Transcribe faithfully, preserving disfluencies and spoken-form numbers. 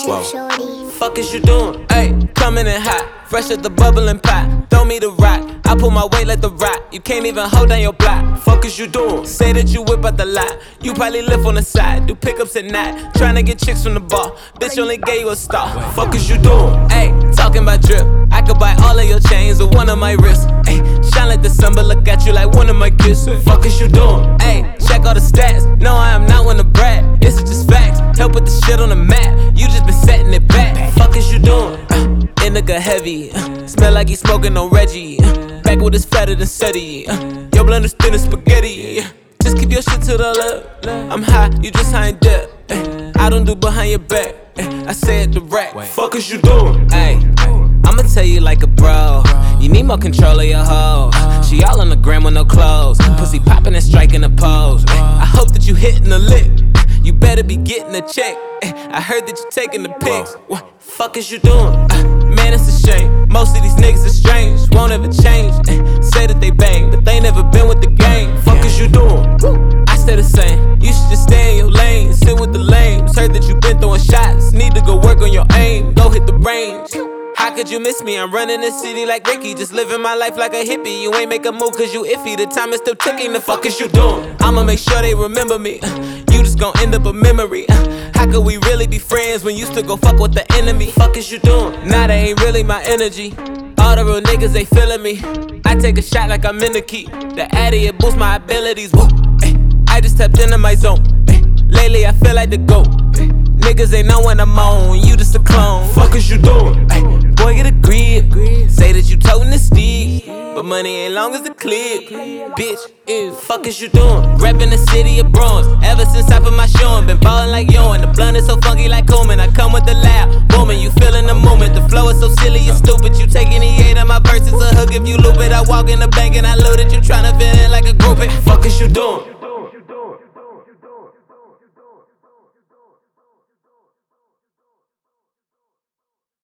Whoa. Shorty. Fuck is you doing? Ayy, coming in hot, fresh at the bubbling pot. Throw me the rock, I pull my weight like the rock. You can't even hold down your block. Fuck is you doing? Say that you whip out the lot. You probably live on the side, do pickups at night. Tryna get chicks from the bar, bitch only gave you a star. Fuck is you doing? Ayy, talking about drip. I could buy all of your chains or one of my wrists. Ayy, shine like December, look at you like one of my gifts. Fuck is you doing? Ayy, check all the stats. No, I am not one to brag. It's just facts. Help with the shit on the map. You just been setting it back. Fuck is you doing? Uh, Indica heavy. Uh, smell like he smoking on Reggie. Uh, back with his fatter than Seti. Uh, your blend is thin as spaghetti. Uh, just keep your shit to the left. I'm high, you just high in depth. Uh, I don't do behind your back. Uh, I say it direct. Fuck is you doing? Ayy, I'ma tell you like a bro. You need more control of your hoe. She all on the gram with no clothes. Pussy popping and striking a pose. I hope that you hitting the lick. You better be getting a check. I heard that you taking the pics. What fuck is you doing? Uh, man, it's a shame. Most of these niggas are strange, won't ever change. Say that they bang, but they never been with the gang. Fuck is you doing? I stay the same. You should just stay in your lane. Sit with the lames. Heard that you been throwing shots. Need to go work on your aim. Go hit the range. How could you miss me? I'm running the city like Ricky. Just living my life like a hippie. You ain't make a move cause you iffy. The time is still ticking. The fuck is you doing? I'ma make sure they remember me. You just gon' end up a memory. How could we really be friends when you still go fuck with the enemy? Fuck is you doing? Nah, that ain't really my energy. All the real niggas, they feeling me. I take a shot like I'm in the key. The addy, it boosts my abilities. Woo. Ay, I just tapped into my zone. Ay, lately, I feel like the GOAT. Ay, niggas ain't know when I'm on. You just a clone. Fuck is you doing? Ay, boy, get a grip. Say that you toting the stick, but money ain't long as the clip. Bitch, ew, fuck is you doing? Reppin' the city of bronze. Ever since I put my show on, been ballin' like yo. And the blunt is so funky like Coleman. I come with the loud booming, you feelin' the moment. The flow is so silly and stupid. You taking the eight of my verses a hook if you loop it. I walk in the bank and I load it. You tryna fit in like a group. Fuck is you doing?